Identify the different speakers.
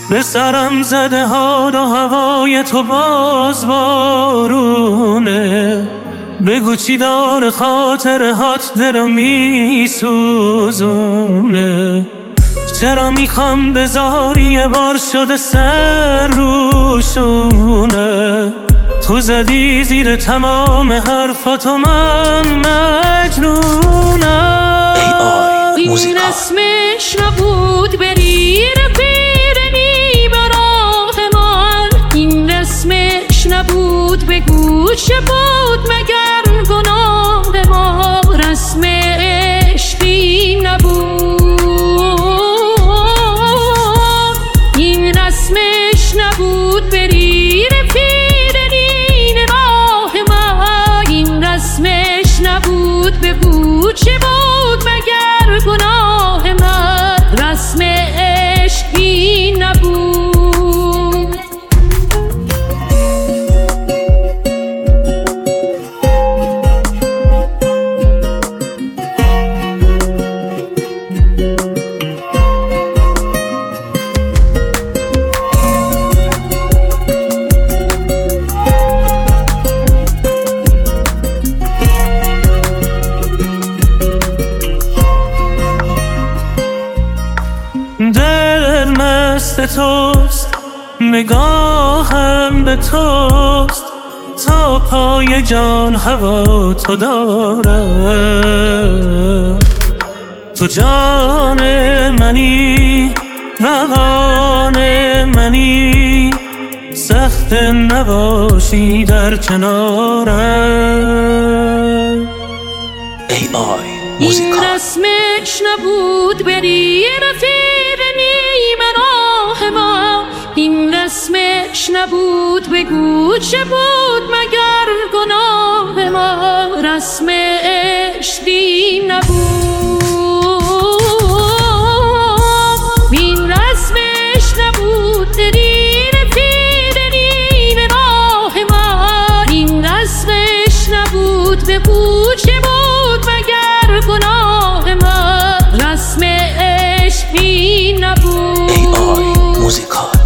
Speaker 1: به سرم زده حال و هوای تو باز بارونه. بگو چی داره خاطرهات دلو میسوزونه. چرا میخوام بذاری یه بار شده سر روشونه. تو زدی زیر تمام حرفاتو من مجنونم.
Speaker 2: این اسمش نبود بری رفیقی براه من. این اسمش نبود بگو چه بود مگر گناه ما. رسم عشقی نبود. این رسمش نبود بری رفیقی راه من. این رسمش نبود بگو چه بود مگر گناه من. رسم عشقی نبود.
Speaker 1: دل مست توست، نگاهم به توست، تا پای جان هوا تو دارم. تو جان منی، روان منی، سخت نباشی در کنارم.
Speaker 2: این رسمش نبود بری رفیقی راه ما. این رسمش نبود بگو چه بود مگر گناه ما. رسم عشقی نبود. این رسمش نبود بری رفیقی راه ما. این رسمش نبود بگو چه بود مگر گناه ما. رسم عشقی نبود.
Speaker 3: موزیکال